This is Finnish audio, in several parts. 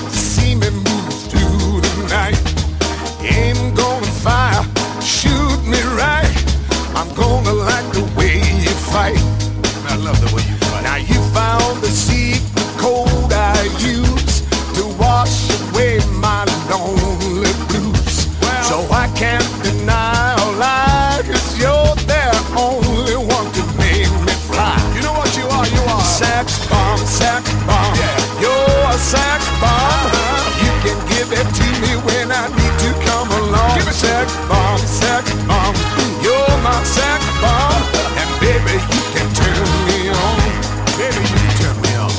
glad to see me move through the night. Ain't gonna fire, shoot me right. I'm gonna like the way you fight. I love the way you fight. Now you found the secret code I use to wash away my lonely blues. Well, so I can't deny or lie, 'cause you're the only one to make me fly. you know what you are? You are Sax bomb, sax bomb. Yeah. You're a sax bomb. You can give it to me when I need to come along. Give it to sax bomb, sax bomb. You're my sax bomb. And baby, you can turn me on. baby, you turn me on.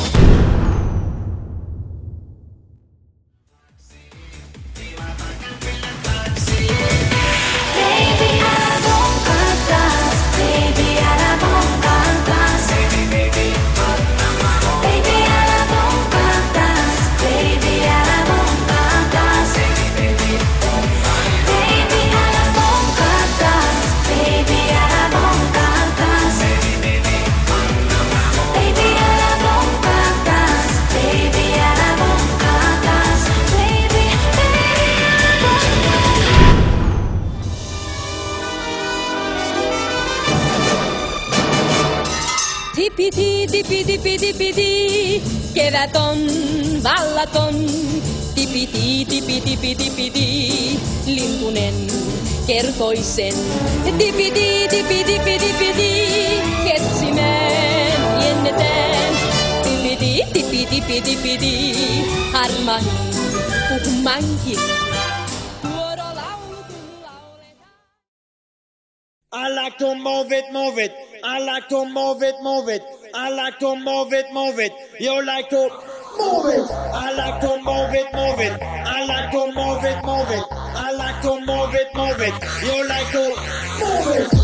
Baby, alabongkatas. Baby, alabongkatas. Baby, alabongkatas. Baby, alabongkatas. Baby, alabongkatas. Baby, alabongkatas. Baby, alabongkatas. Baby, alabongkatas. Baby, Tipiti, tipiti, tipiti, tipiti, keväton, vallaton. Tipiti, tipiti, tipiti, tipiti, lintunen kertoi sen. Tipiti, tipiti, tipiti, tipiti, ketsimen jänneteen. Tipiti, tipiti, tipiti, tipiti, harman, tuhmankin. Tuodo laulu kun lauletaan. I like to move it, move it. I like to move it, move it. I like to move it, move it. You like to move it. I like to move it, move it. I like to move it, move it. I like to move it, move it. You like to move it.